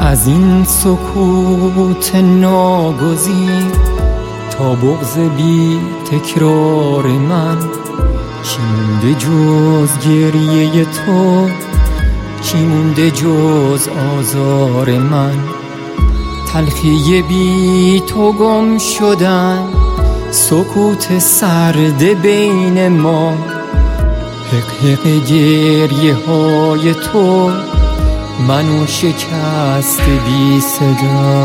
از این سکوت ناگزیر تا بغض بی تکرار من، چی مونده جز گریه تو، چی مونده جز آزار من؟ تلخی بی تو گم شدن، سکوت سرد بین ما، حق حق گریه های تو منو شکست بی صدا.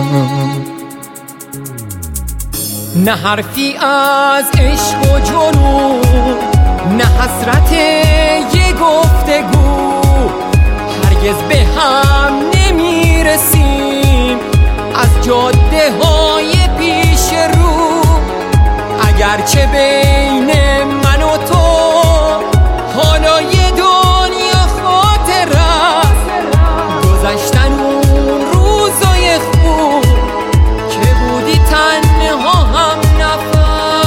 نه حرفی از عشق و جنون، نه حسرت یه گفتگو، هرگز به هم نمیرسیم از جاده های پیش رو. اگرچه بین من و تو حالا یه دنیا خاطر است، گذشتن اون روزای خوب که بودی تنها هم نفس.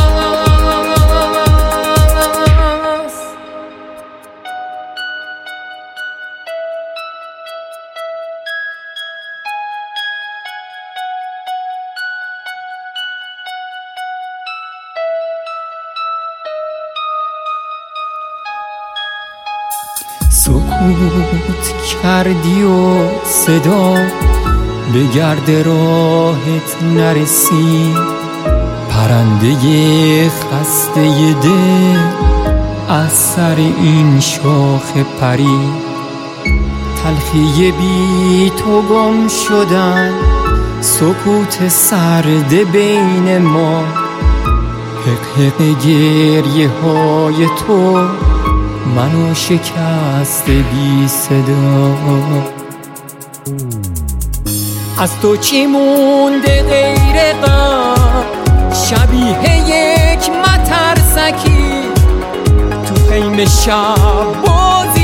سکوت کردی و صدا به گرد راهت نرسید، پرنده خسته دل از سر این شاخ پرید. تلخی بی تو گم شدن، سکوت سرد بین ما، حق حق گریه های تو منو شکست بی صدا. از تو چی مونده غیر غم، شبیه یک مترسکی تو خیمه شب بازی